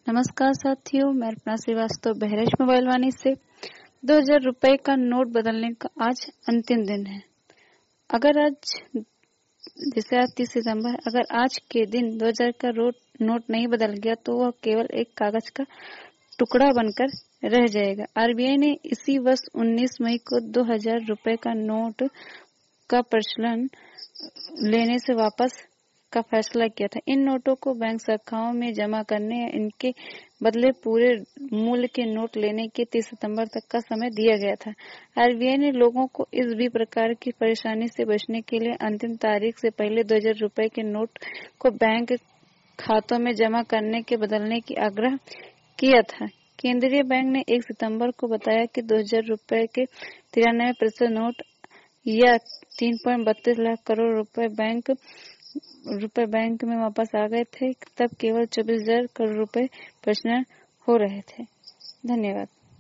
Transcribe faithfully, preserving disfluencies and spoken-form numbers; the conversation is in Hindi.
नमस्कार साथियों, मैं अर्पणा श्रीवास्तव बहरेश मोबाइल वाणी से। दो हजार रुपए का नोट बदलने का आज अंतिम दिन है। अगर आज जैसे आज तीस सितंबर, अगर आज के दिन दो हजार का नोट नहीं बदल गया तो वह केवल एक कागज का टुकड़ा बनकर रह जाएगा। आरबीआई ने इसी वर्ष उन्नीस मई को दो हजार रुपए का नोट का प्रचलन लेने से वापस का फैसला किया था। इन नोटों को बैंक शाखाओं में जमा करने या इनके बदले पूरे मूल्य के नोट लेने के तीस सितंबर तक का समय दिया गया था। आरबीआई ने लोगों को इस भी प्रकार की परेशानी से बचने के लिए अंतिम तारीख से पहले दो हजार रुपए के नोट को बैंक खातों में जमा करने के बदलने की आग्रह किया था। केंद्रीय बैंक ने एक सितंबर को बताया कि दो हजार रुपए के तिरानवे प्रतिशत नोट या तीन पॉइंट बत्तीस लाख करोड़ रुपए बैंक रुपए बैंक में वापस आ गए थे। तब केवल चौबीस हजार करोड़ रुपए प्रचलन हो रहे थे। धन्यवाद।